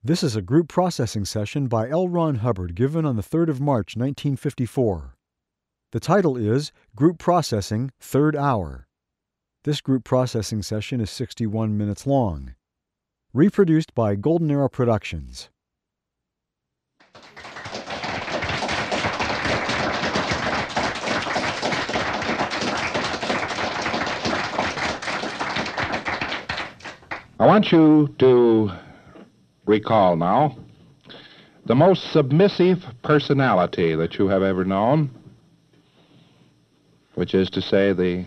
This is a group processing session by L. Ron Hubbard given on the 3rd of March, 1954. The title is Group Processing, Third Hour. This group processing session is 61 minutes long. Reproduced by Golden Arrow Productions. I want you to recall now the most submissive personality that you have ever known, which is to say the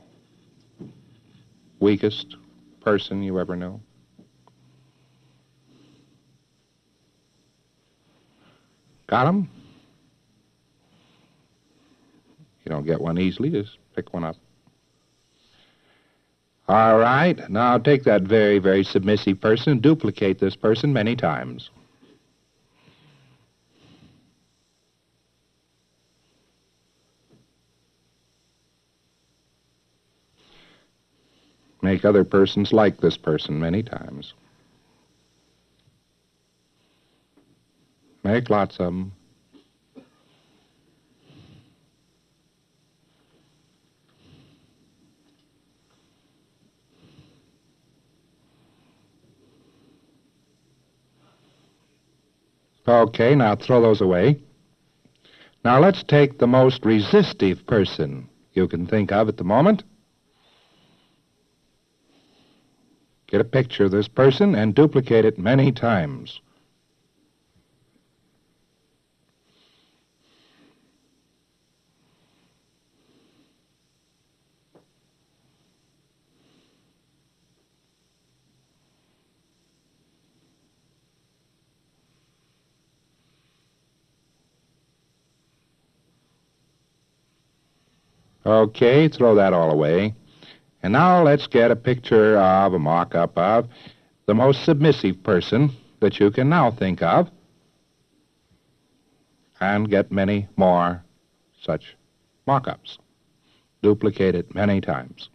weakest person you ever knew. Got 'em? You don't get one easily, just pick one up. All right, now take that very, very submissive person and duplicate this person many times. Make other persons like this person many times. Make lots of them. Okay, now throw those away. Now let's take the most resistive person you can think of at the moment. Get a picture of this person and duplicate it many times. Okay, throw that all away. And now let's get a picture of, a mock-up of, the most submissive person that you can now think of, and get many more such mock-ups. Duplicate it many times.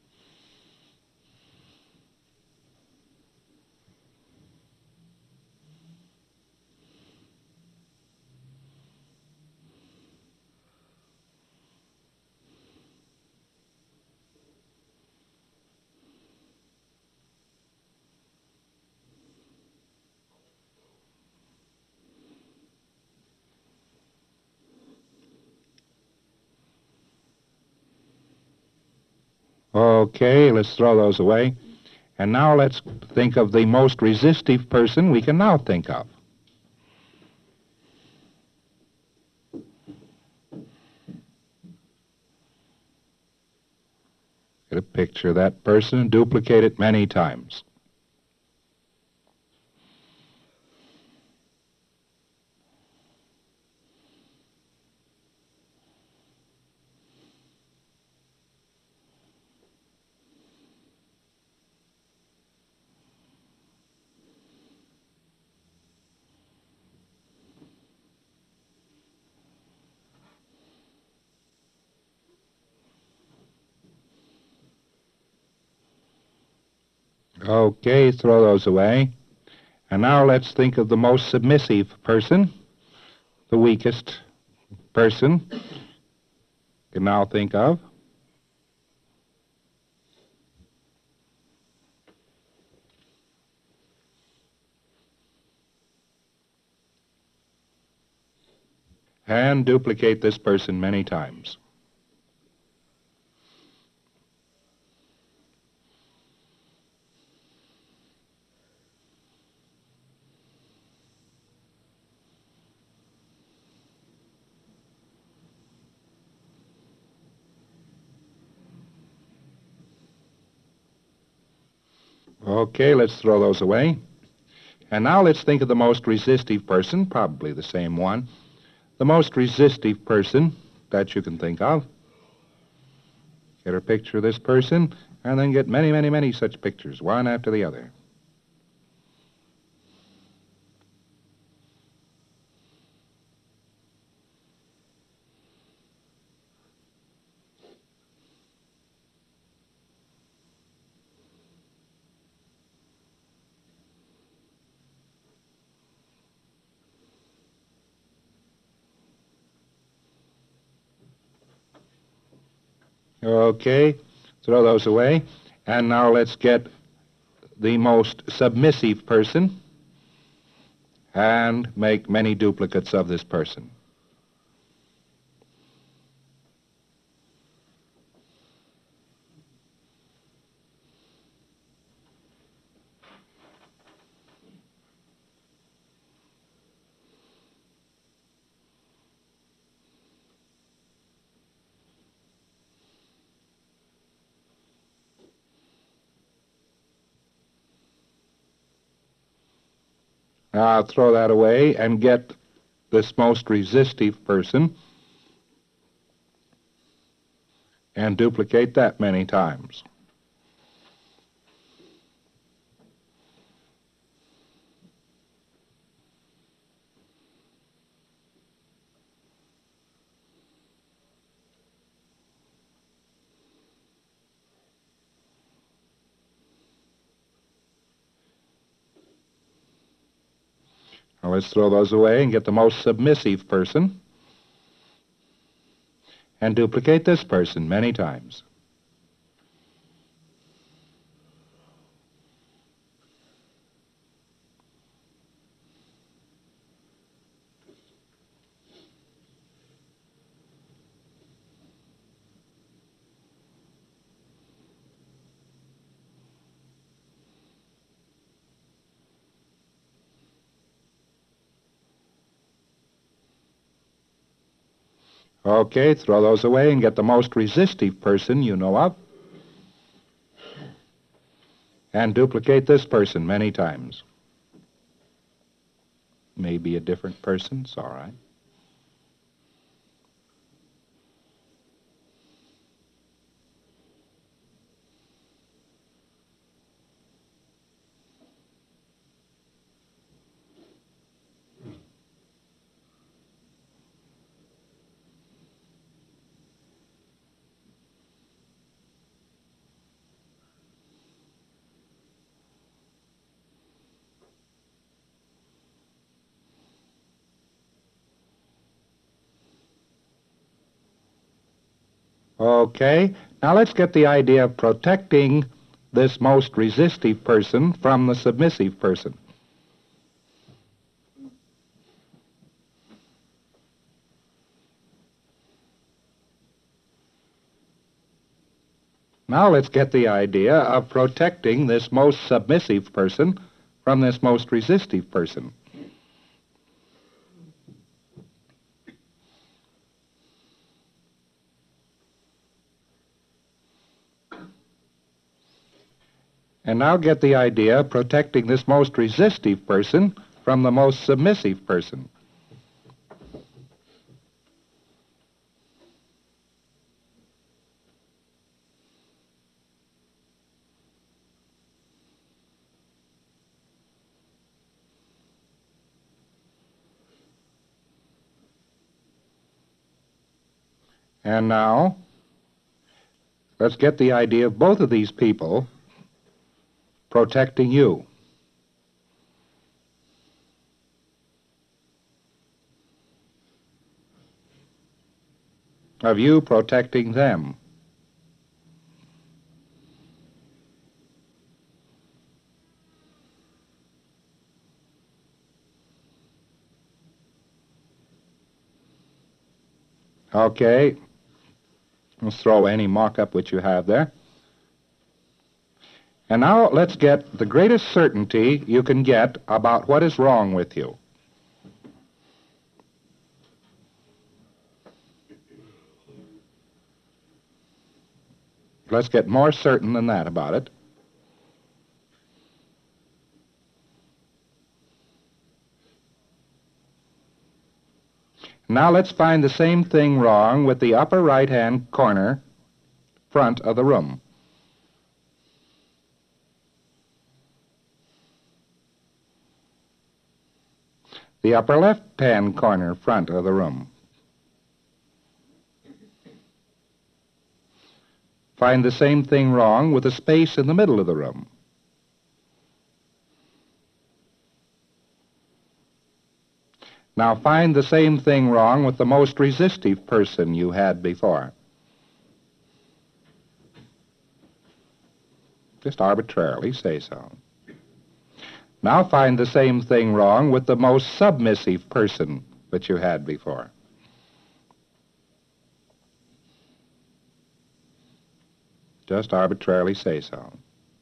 Okay, let's throw those away. And now let's think of the most resistive person we can now think of. Get a picture of that person and duplicate it many times. Okay, throw those away. And now let's think of the most submissive person, the weakest person you can now think of. And duplicate this person many times. Okay, let's throw those away. And now let's think of the most resistive person, probably the same one. The most resistive person that you can think of. Get a picture of this person, and then get many, many, many such pictures, one after the other. Okay, throw those away. And now let's get the most submissive person and make many duplicates of this person. Now I'll throw that away and get this most resistive person and duplicate that many times. Now let's throw those away and get the most submissive person and duplicate this person many times. Okay, throw those away and get the most resistive person you know of and duplicate this person many times. Maybe a different person, it's all right. Okay, now let's get the idea of protecting this most resistive person from the submissive person. Now let's get the idea of protecting this most submissive person from this most resistive person. And now get the idea of protecting this most resistive person from the most submissive person. And now, let's get the idea of both of these people protecting you. Of you protecting them. Okay. Let's throw any mock-up which you have there. And now let's get the greatest certainty you can get about what is wrong with you. Let's get more certain than that about it. Now let's find the same thing wrong with the upper right-hand corner front of the room. The upper left-hand corner front of the room. Find the same thing wrong with the space in the middle of the room. Now find the same thing wrong with the most resistive person you had before. Just arbitrarily say so. Now find the same thing wrong with the most submissive person that you had before. Just arbitrarily say so.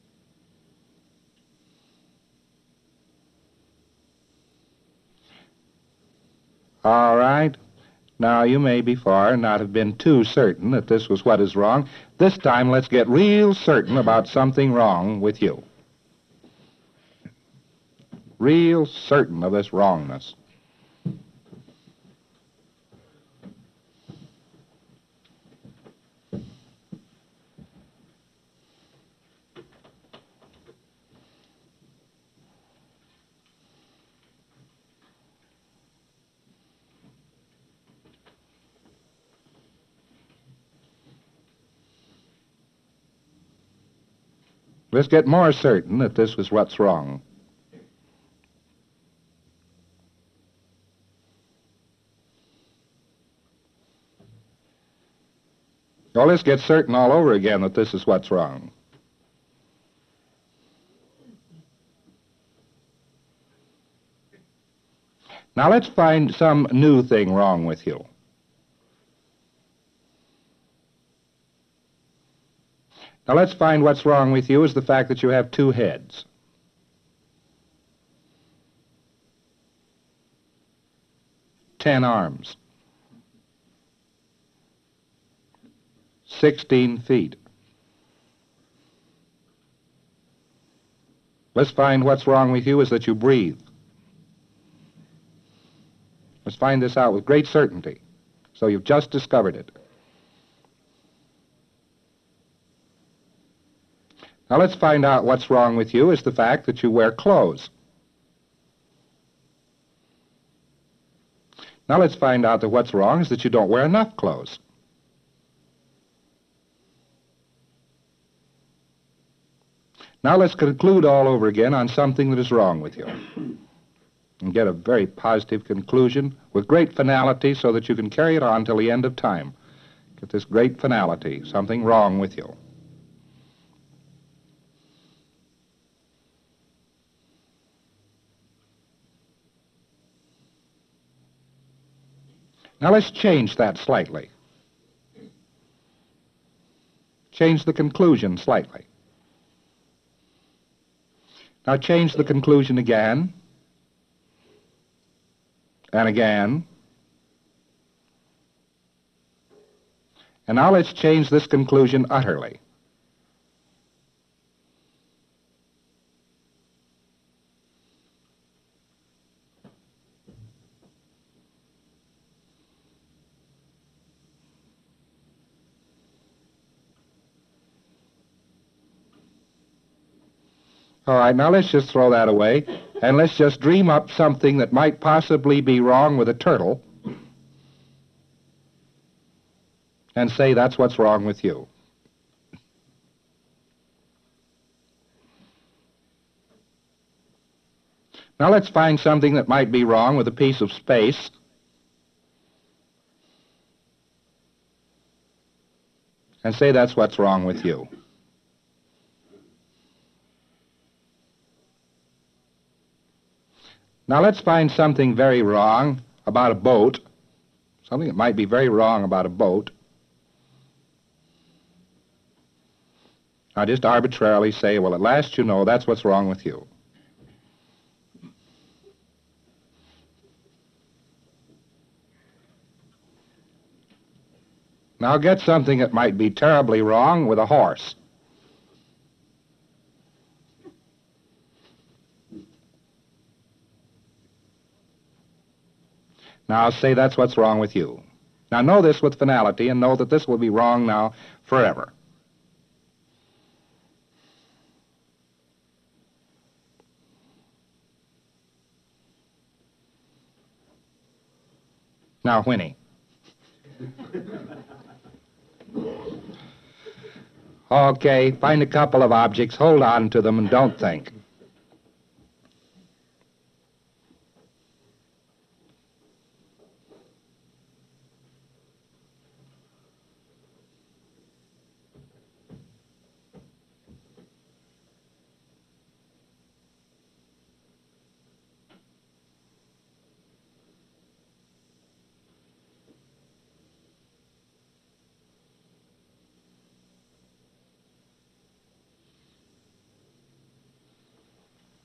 All right. Now, you may before not have been too certain that this was what is wrong. This time, let's get real certain about something wrong with you. Real certain of this wrongness. Let's get more certain that this was what's wrong. Well, let's get certain all over again that this is what's wrong. Now let's find some new thing wrong with you. Now let's find what's wrong with you is the fact that you have two heads. Ten arms. 16 feet. Let's find what's wrong with you is that you breathe. Let's find this out with great certainty. So you've just discovered it. Now let's find out what's wrong with you is the fact that you wear clothes. Now let's find out that what's wrong is that you don't wear enough clothes. Now let's conclude all over again on something that is wrong with you. And get a very positive conclusion with great finality so that you can carry it on till the end of time. Get this great finality, something wrong with you. Now let's change that slightly. Change the conclusion slightly. Now change the conclusion again, and again. And now let's change this conclusion utterly. All right, now let's just throw that away, and let's just dream up something that might possibly be wrong with a turtle, and say that's what's wrong with you. Now let's find something that might be wrong with a piece of space, and say that's what's wrong with you. Now let's find something very wrong about a boat, something that might be very wrong about a boat. Now just arbitrarily say, well, at last you know that's what's wrong with you. Now get something that might be terribly wrong with a horse. Now say that's what's wrong with you. Now know this with finality and know that this will be wrong now forever. Now whinny. Okay, find a couple of objects, hold on to them, and don't think.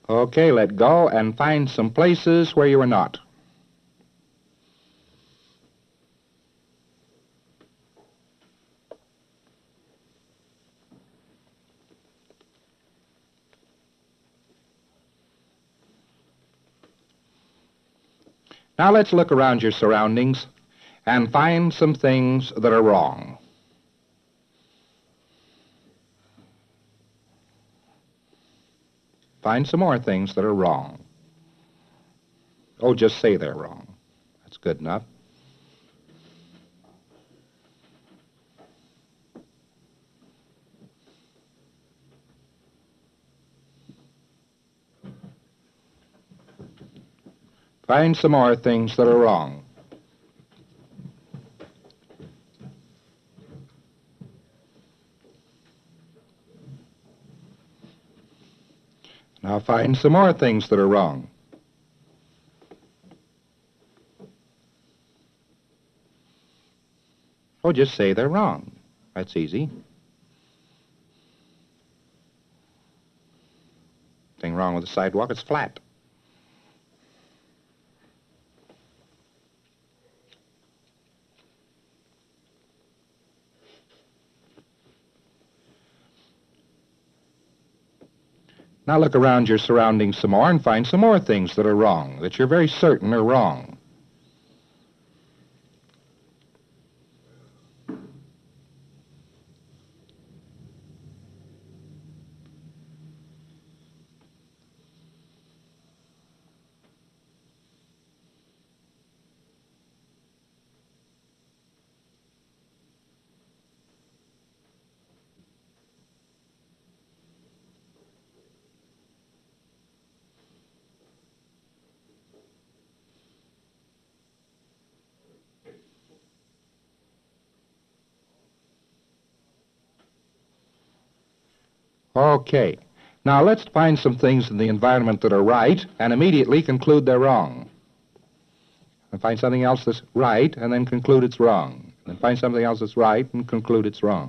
Okay, let go and find some places where you are not. Now let's look around your surroundings and find some things that are wrong. Find some more things that are wrong. Oh, just say they're wrong. That's good enough. Find some more things that are wrong. Now find some more things that are wrong. Oh, just say they're wrong. That's easy. Thing wrong with the sidewalk, it's flat. Now look around your surroundings some more and find some more things that are wrong, that you're very certain are wrong. Okay. Now let's find some things in the environment that are right and immediately conclude they're wrong. And find something else that's right and then conclude it's wrong. And find something else that's right and conclude it's wrong.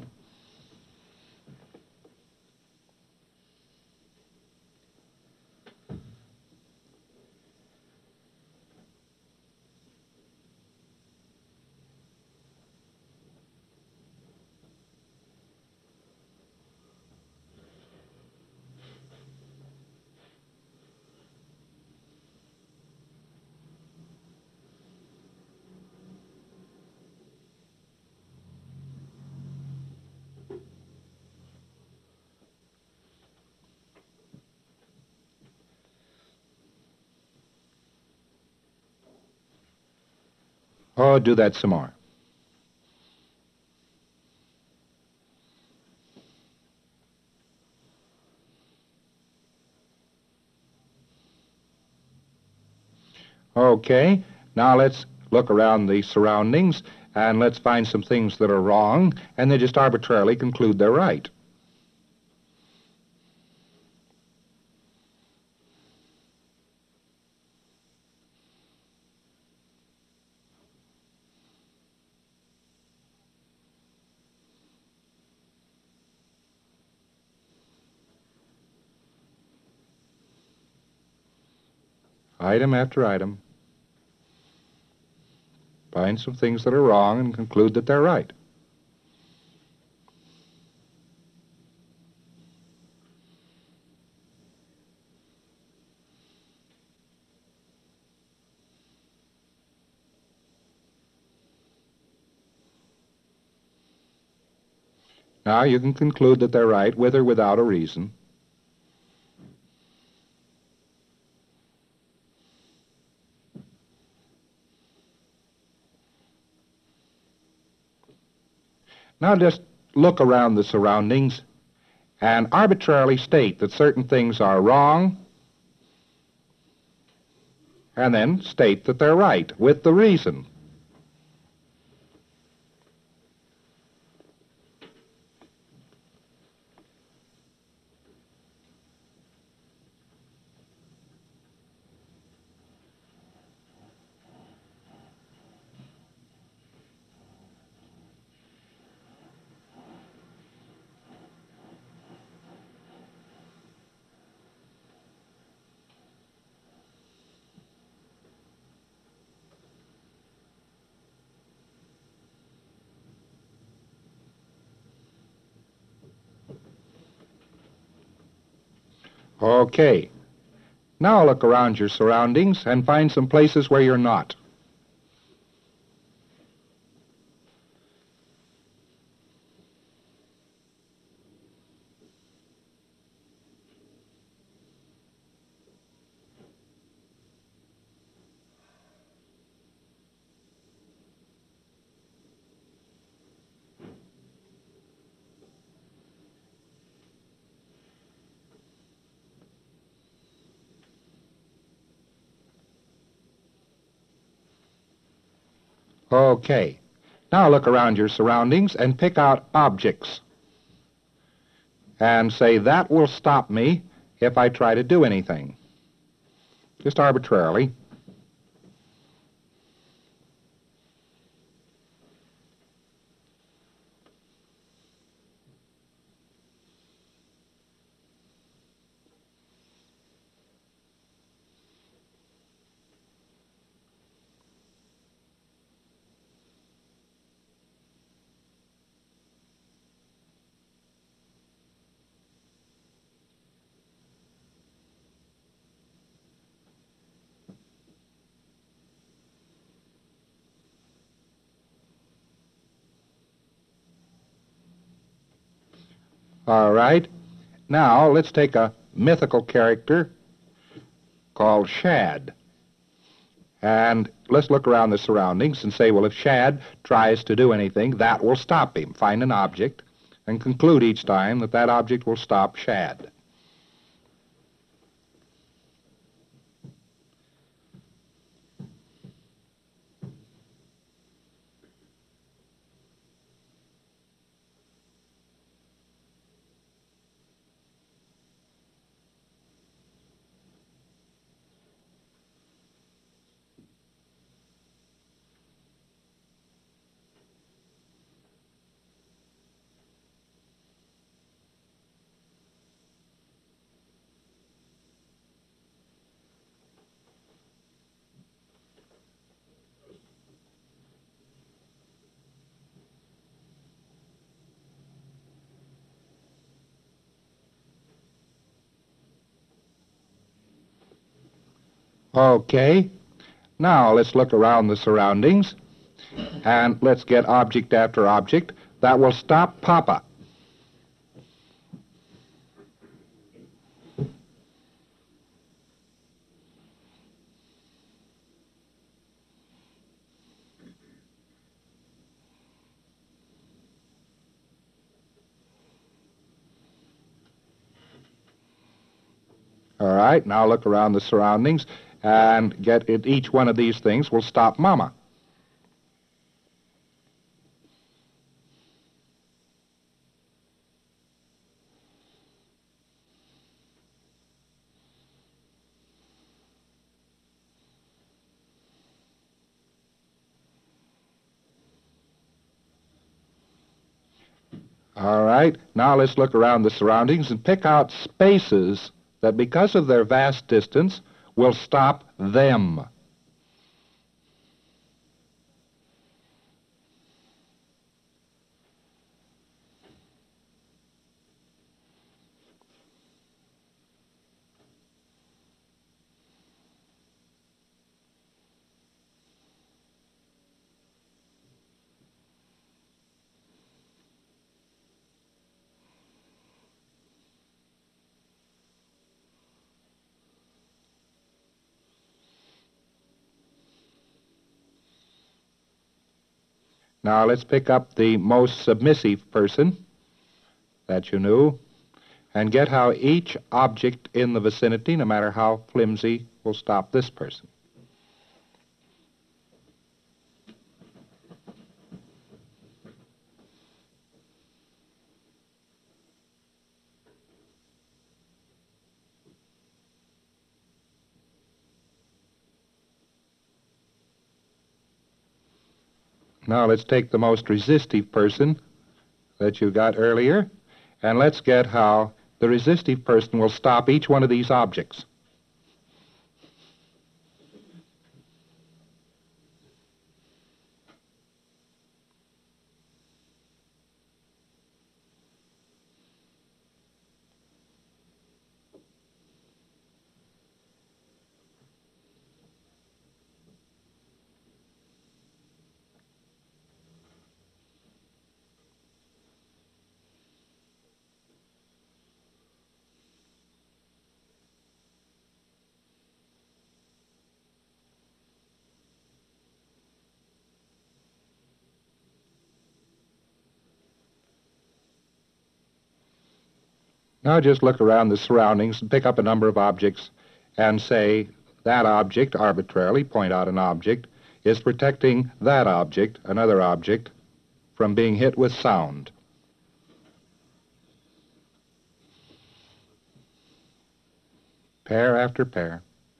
Oh, do that some more. Okay. Now let's look around the surroundings and let's find some things that are wrong and then just arbitrarily conclude they're right. Item after item. Find some things that are wrong and conclude that they're right. Now you can conclude that they're right with or without a reason. Now just look around the surroundings and arbitrarily state that certain things are wrong and then state that they're right with the reason. Okay. Now look around your surroundings and find some places where you're not. Okay. Now look around your surroundings and pick out objects. And say, that will stop me if I try to do anything. Just arbitrarily. All right. Now let's take a mythical character called Shad. And let's look around the surroundings and say, well, if Shad tries to do anything, that will stop him. Find an object and conclude each time that that object will stop Shad. Okay. Now let's look around the surroundings and let's get object after object that will stop Papa. All right, now look around the surroundings and get it. Each one of these things will stop Mama. All right, now let's look around the surroundings and pick out spaces that, because of their vast distance, will stop them. Now let's pick up the most submissive person that you knew and get how each object in the vicinity, no matter how flimsy, will stop this person. Now let's take the most resistive person that you got earlier, and let's get how the resistive person will stop each one of these objects. Now just look around the surroundings and pick up a number of objects and say that object, arbitrarily point out an object, is protecting that object, another object, from being hit with sound. Pair after pair.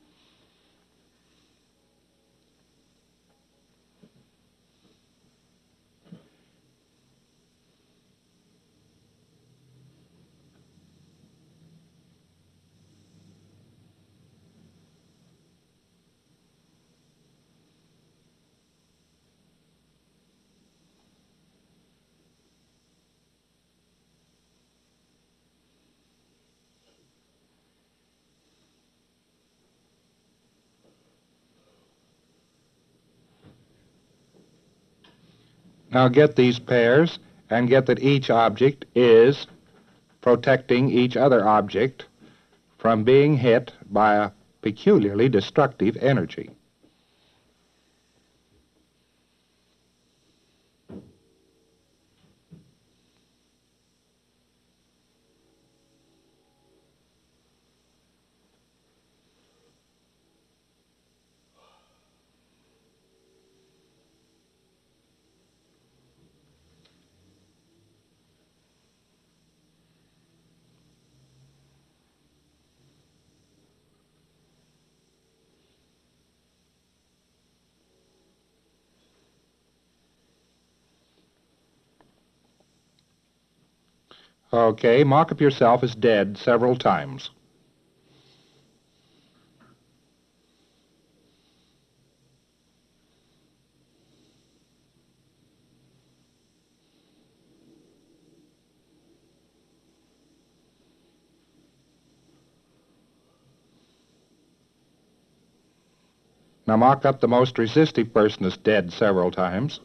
Now get these pairs and get that each object is protecting each other object from being hit by a peculiarly destructive energy. Okay, mark up yourself as dead several times. Now mark up the most resistive person as dead several times.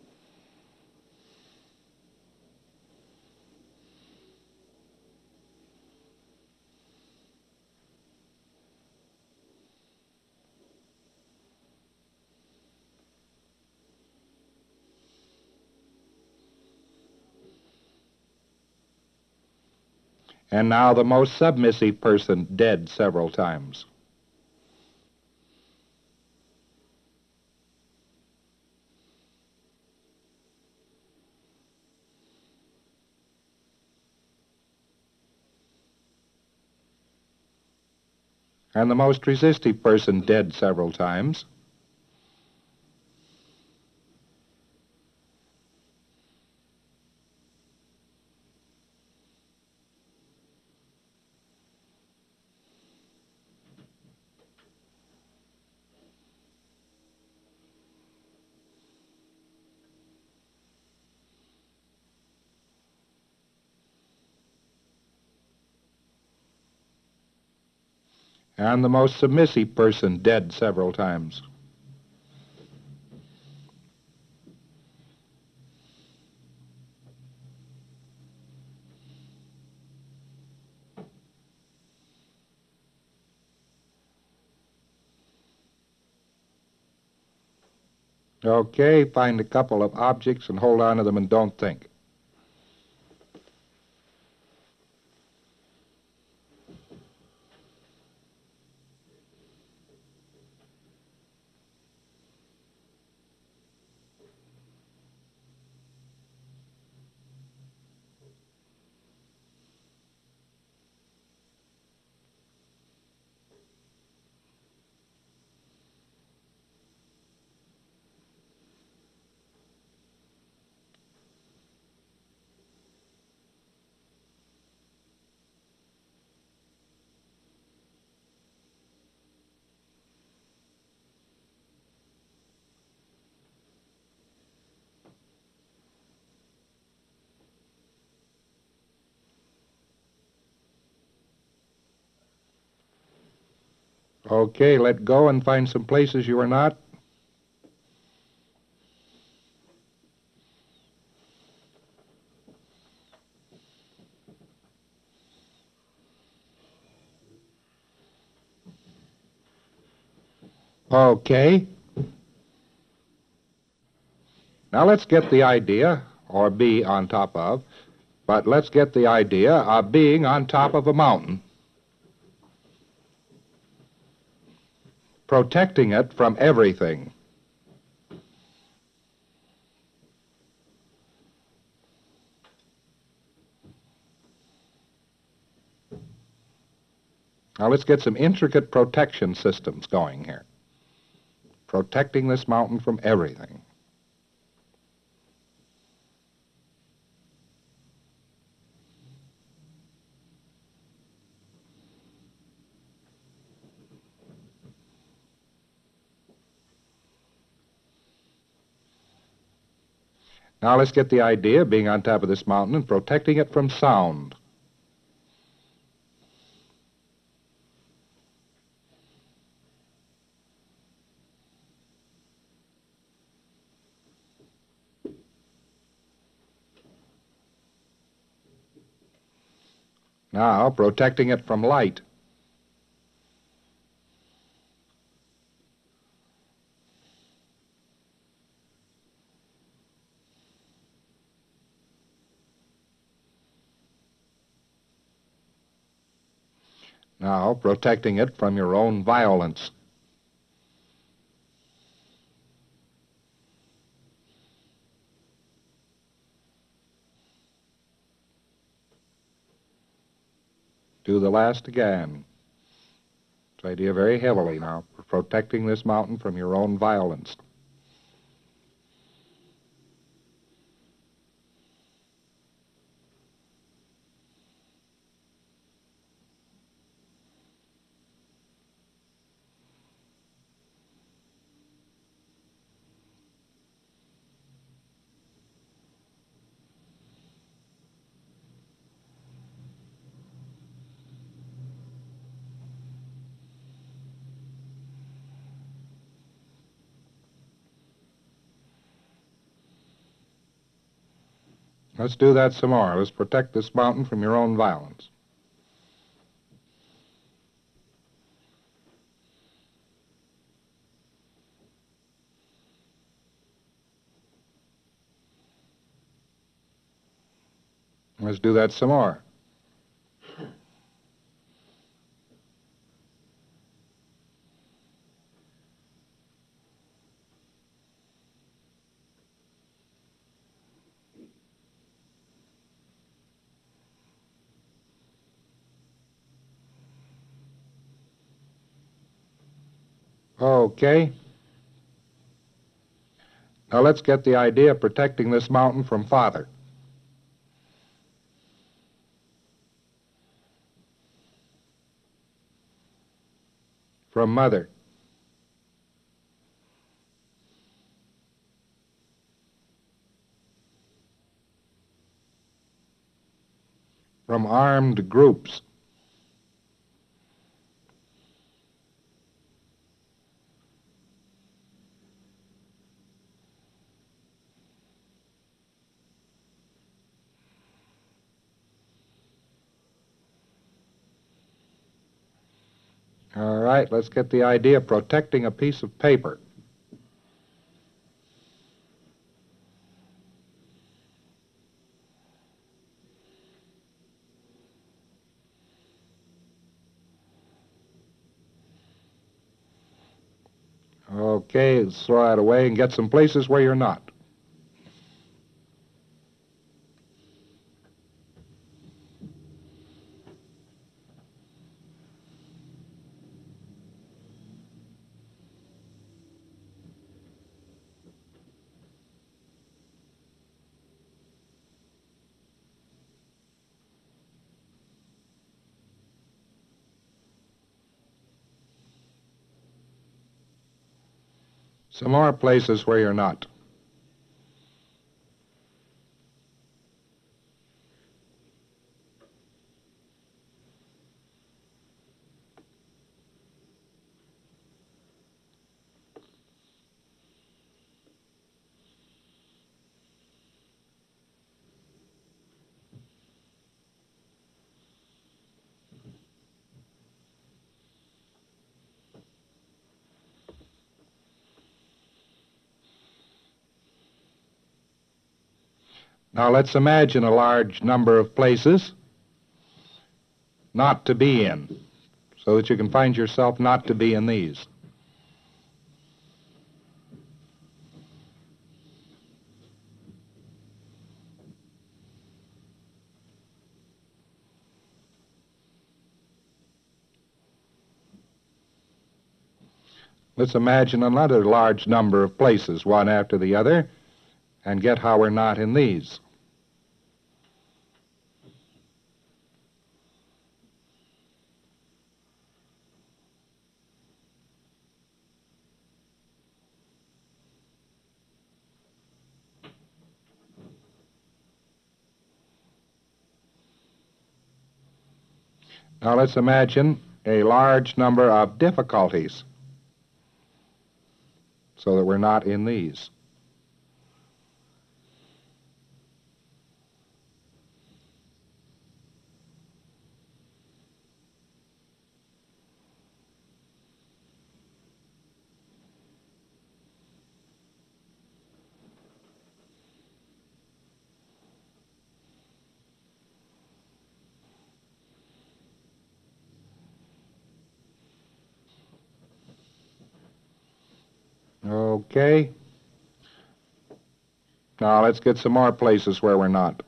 And now the most submissive person dead several times. And the most resistive person dead several times. And the most submissive person dead several times. Okay, find a couple of objects and hold on to them and don't think. Okay, let go and find some places you are not. Okay. Now let's get the idea, or be on top of, But let's get the idea of being on top of a mountain, protecting it from everything. Now let's get some intricate protection systems going here, protecting this mountain from everything. Now let's get the idea of being on top of this mountain and protecting it from sound. Now protecting it from light. Now protecting it from your own violence. Do the last again. This idea very heavily now, protecting this mountain from your own violence. Let's do that some more. Let's protect this mountain from your own violence. Let's do that some more. Okay. Now let's get the idea of protecting this mountain from Father. From Mother. From armed groups. All right, let's get the idea of protecting a piece of paper. Okay, let's throw that away and get some places where you're not. Some more places where you're not. Now let's imagine a large number of places not to be in, so that you can find yourself not to be in these. Let's imagine another large number of places, one after the other, and get how we're not in these. Now let's imagine a large number of difficulties, so that we're not in these. Okay. Now let's get some more places where we're not.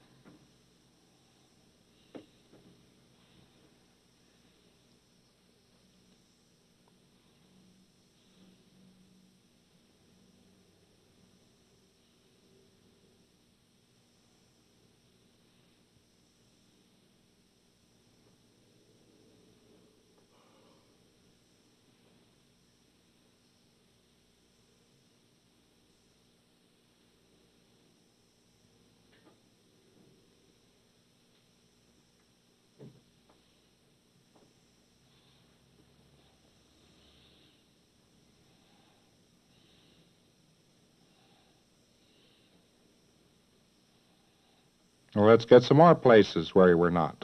Well, let's get some more places where we're not.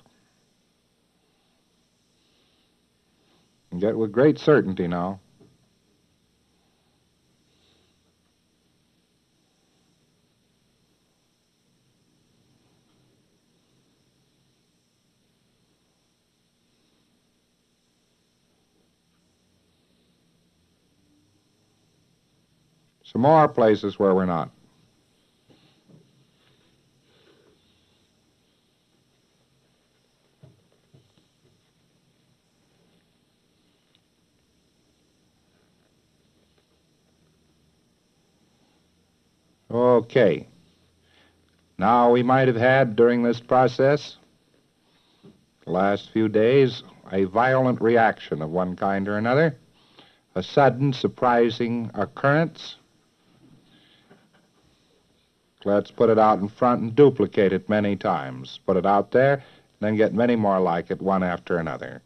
And get with great certainty now. Some more places where we're not. Okay. Now we might have had during this process, the last few days, a violent reaction of one kind or another, a sudden, surprising occurrence. Let's put it out in front and duplicate it many times. Put it out there, then get many more like it, one after another.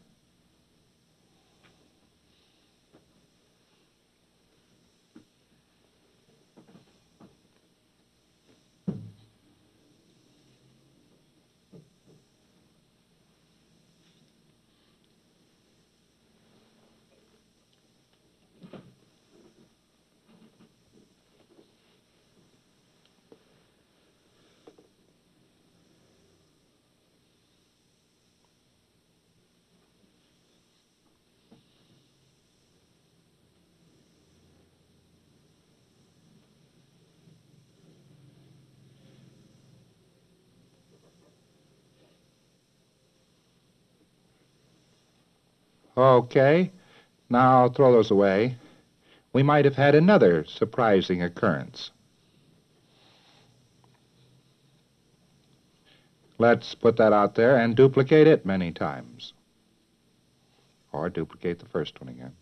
Okay, now throw those away. We might have had another surprising occurrence. Let's put that out there and duplicate it many times. Or duplicate the first one again.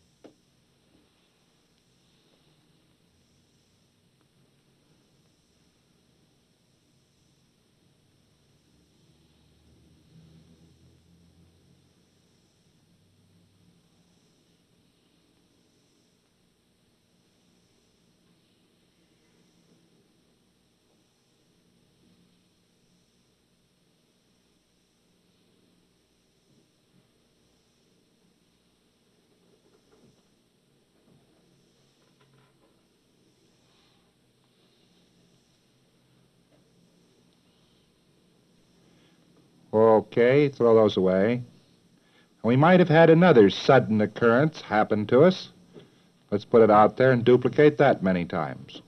Okay, throw those away. We might have had another sudden occurrence happen to us. Let's put it out there and duplicate that many times.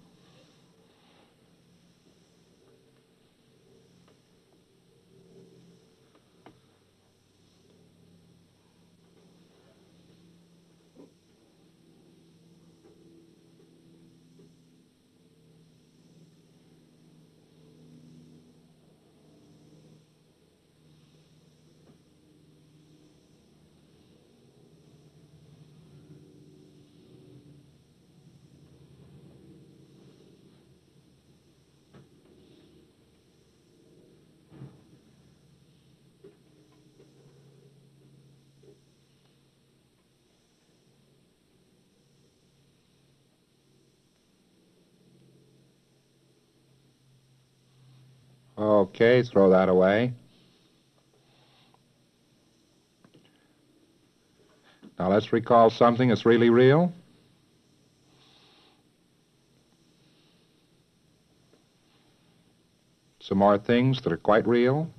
Okay, throw that away. Now let's recall something that's really real. Some more things that are quite real.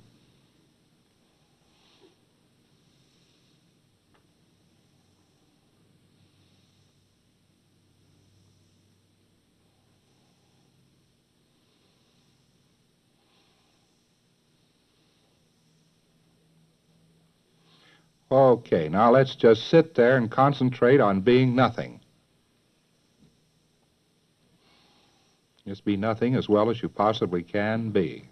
Okay, now let's just sit there and concentrate on being nothing. Just be nothing as well as you possibly can be.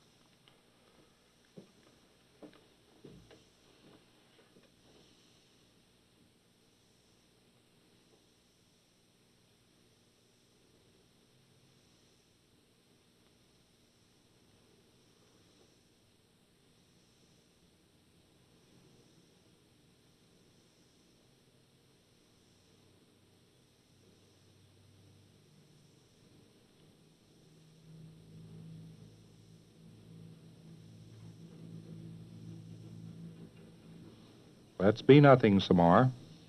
Let's be nothing some more.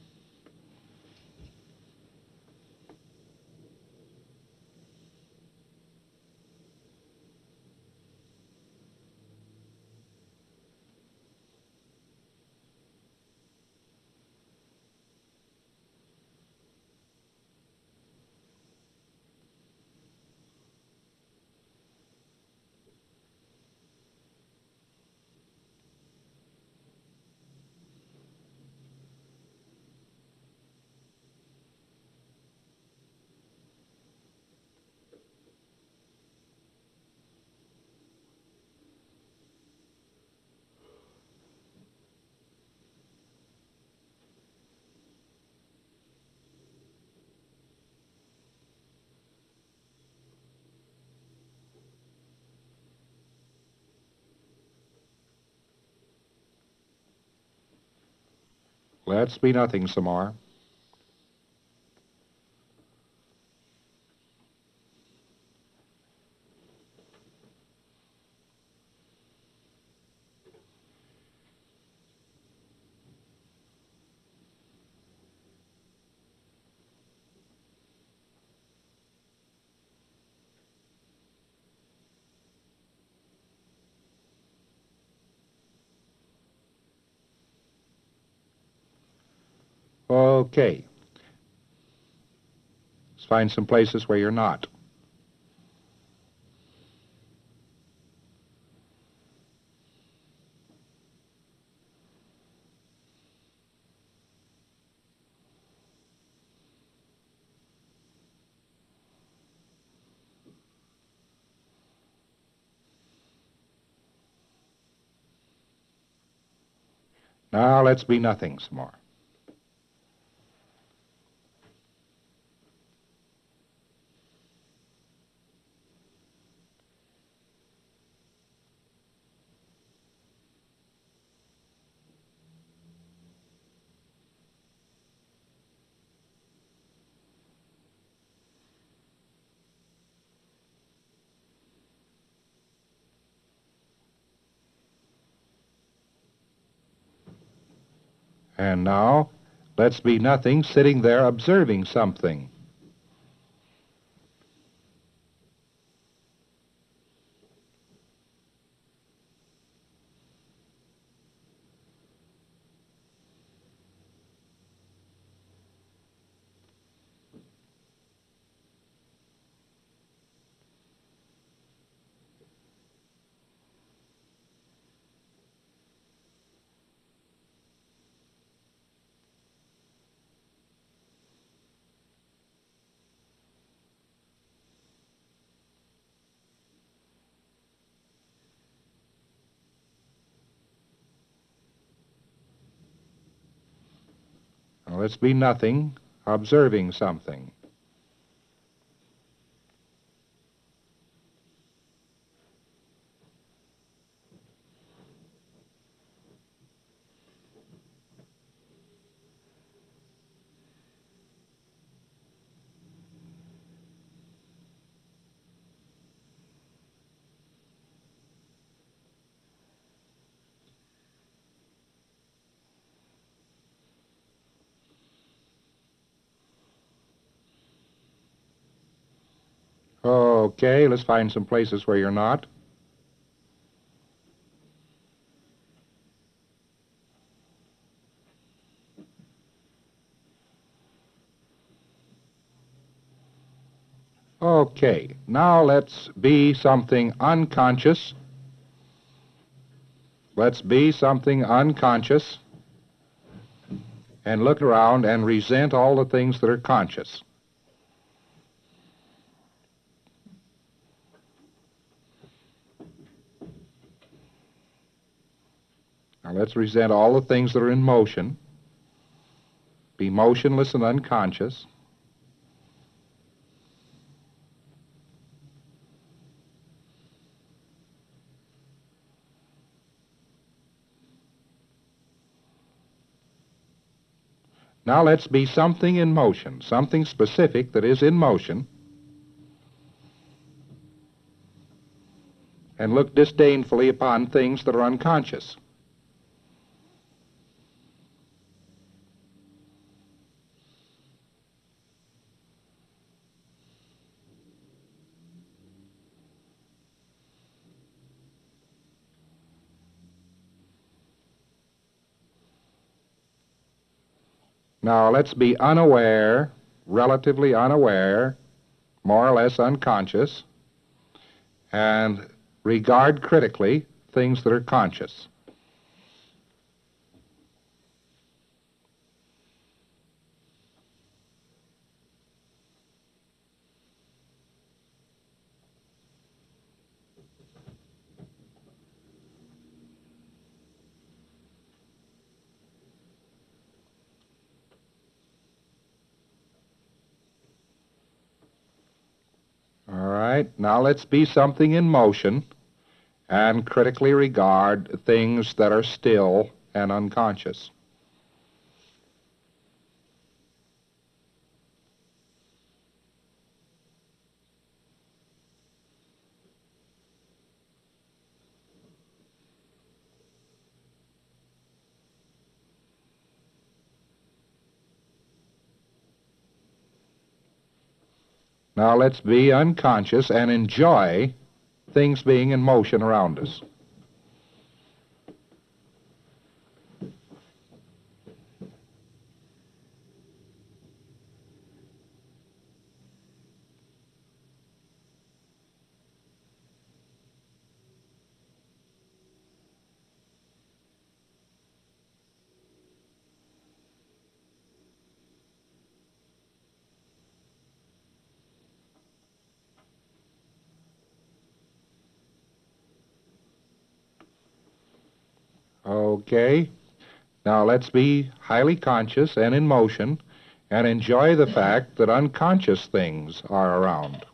Let's be nothing some more. Okay. Let's find some places where you're not. Now let's be nothing some more. And now, let's be nothing sitting there observing something. Now let's be nothing, observing something. Okay, let's find some places where you're not. Okay, now let's be something unconscious. Let's be something unconscious and look around and resent all the things that are conscious. Now let's resent all the things that are in motion. Be motionless and unconscious. Now let's be something in motion, something specific that is in motion, and look disdainfully upon things that are unconscious. Now let's be unaware, relatively unaware, more or less unconscious, and regard critically things that are conscious. All right, now let's be something in motion and critically regard things that are still and unconscious. Now let's be unconscious and enjoy things being in motion around us. Okay, now let's be highly conscious and in motion and enjoy the fact that unconscious things are around.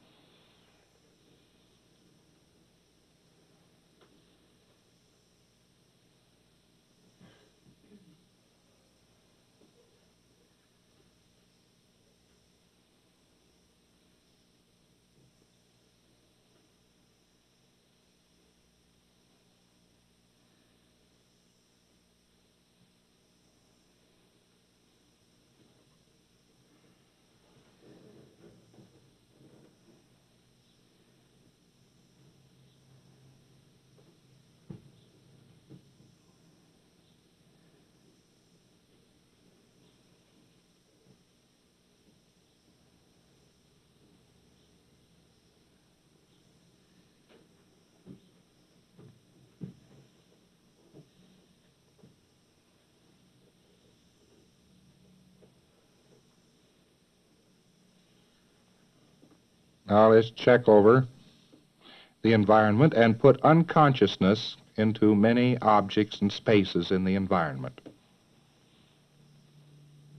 Now let's check over the environment and put unconsciousness into many objects and spaces in the environment.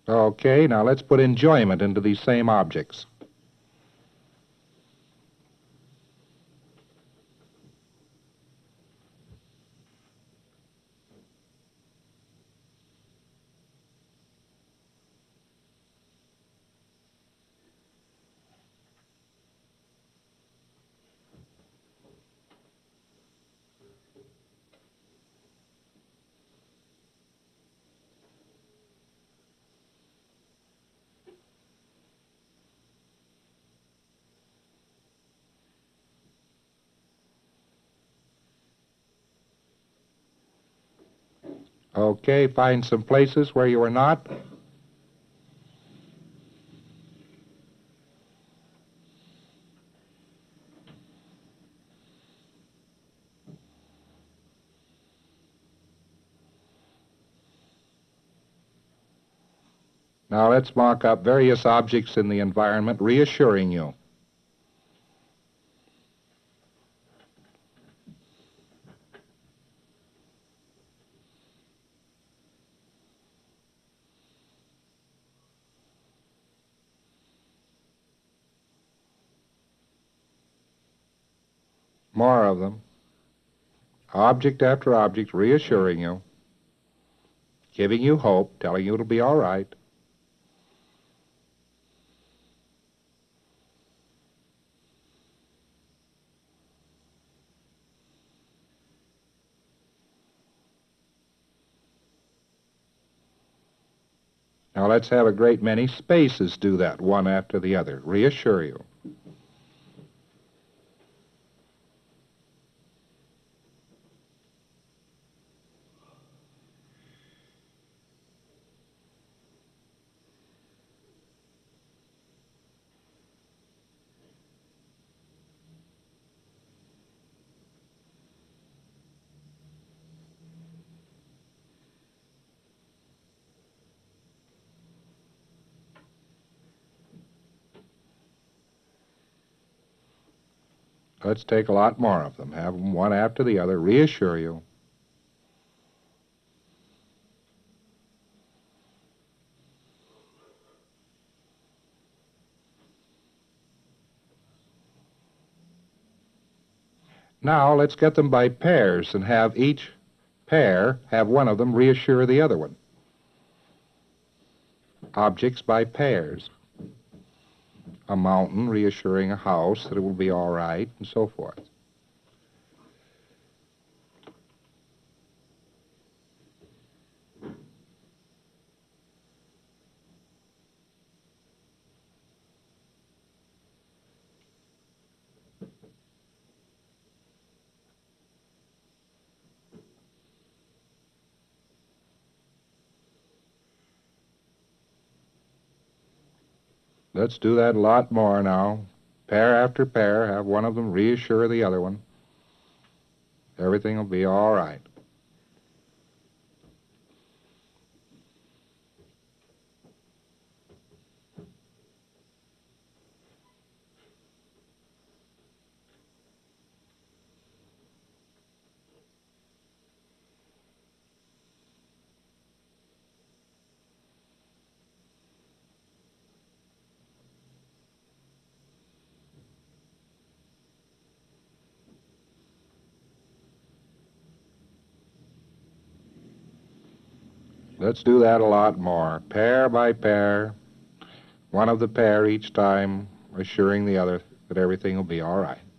Okay, now let's put enjoyment into these same objects. Okay, find some places where you are not. Now let's mark up various objects in the environment reassuring you. More of them. Object after object reassuring you, giving you hope, telling you it'll be all right. Now let's have a great many spaces do that one after the other. Reassure you. Let's take a lot more of them. Have them one after the other. Reassure you. Now let's get them by pairs and have each pair have one of them reassure the other one. Objects by pairs. A mountain reassuring a house that it will be all right, and so forth. Let's do that a lot more now. Pair after pair, have one of them reassure the other one. Everything will be all right. Let's do that a lot more. Pair by pair, one of the pair each time, assuring the other that everything will be all right.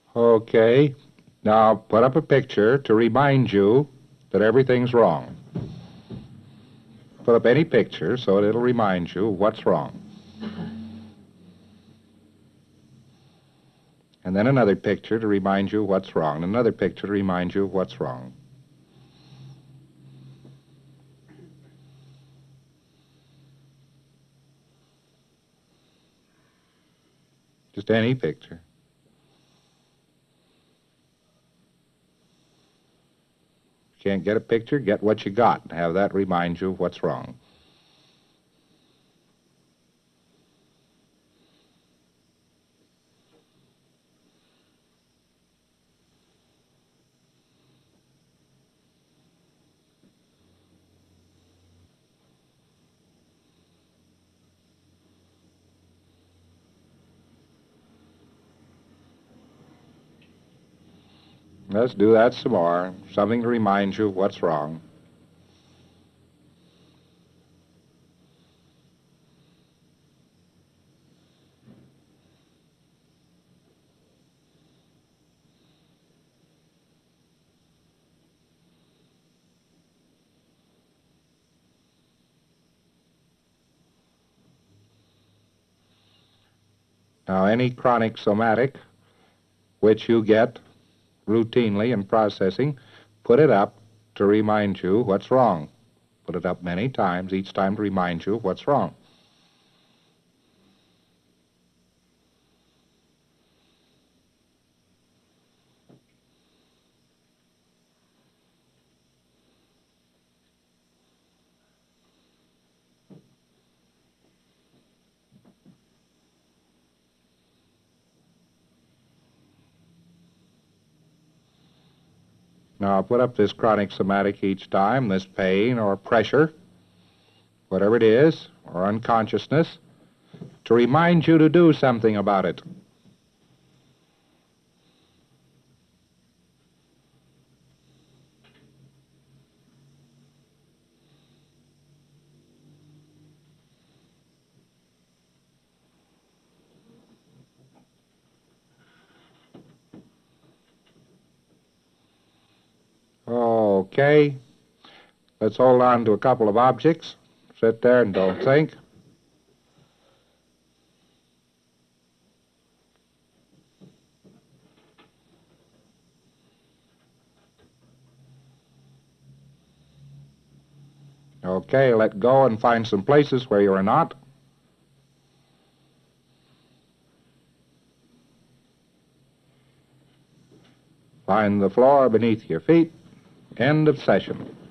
Okay. Now put up a picture to remind you that everything's wrong. Put up any picture so it'll remind you what's wrong. And then another picture to remind you what's wrong. And another picture to remind you what's wrong. Just any picture. If you can't get a picture, get what you got and have that remind you what's wrong. Let's do that some more. Something to remind you what's wrong. Now, any chronic somatic which you get routinely in processing, put it up to remind you what's wrong. Put it up many times, each time to remind you what's wrong. Now, put up this chronic somatic each time, this pain or pressure, whatever it is, or unconsciousness, to remind you to do something about it. Okay. Let's hold on to a couple of objects. Sit there and don't think. Okay, let go and find some places where you are not. Find the floor beneath your feet. End of session.